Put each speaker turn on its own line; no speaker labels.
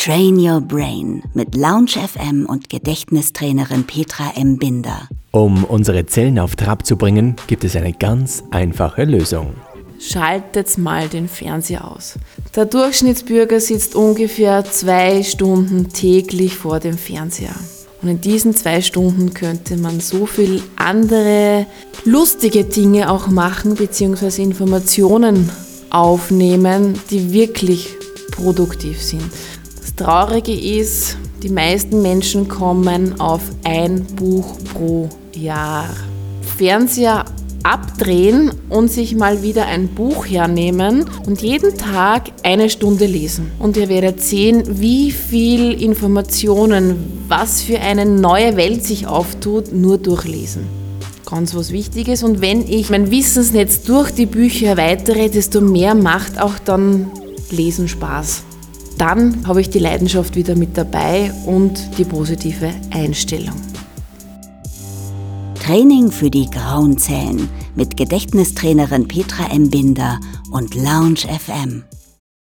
Train Your Brain mit Lounge FM und Gedächtnistrainerin Petra M. Binder.
Um unsere Zellen auf Trab zu bringen, gibt es eine ganz einfache Lösung.
Schaltet mal den Fernseher aus. Der Durchschnittsbürger sitzt ungefähr 2 Stunden täglich vor dem Fernseher. Und in diesen 2 Stunden könnte man so viel andere lustige Dinge auch machen, beziehungsweise Informationen aufnehmen, die wirklich produktiv sind. Das Traurige ist, die meisten Menschen kommen auf ein Buch pro Jahr. Fernseher abdrehen und sich mal wieder ein Buch hernehmen und jeden Tag 1 Stunde lesen. Und ihr werdet sehen, wie viel Informationen, was für eine neue Welt sich auftut, nur durch Lesen. Ganz was Wichtiges. Und wenn ich mein Wissensnetz durch die Bücher erweitere, desto mehr macht auch dann Lesen Spaß. Dann habe ich die Leidenschaft wieder mit dabei und die positive Einstellung.
Training für die grauen Zellen mit Gedächtnistrainerin Petra M. Binder und Lounge FM.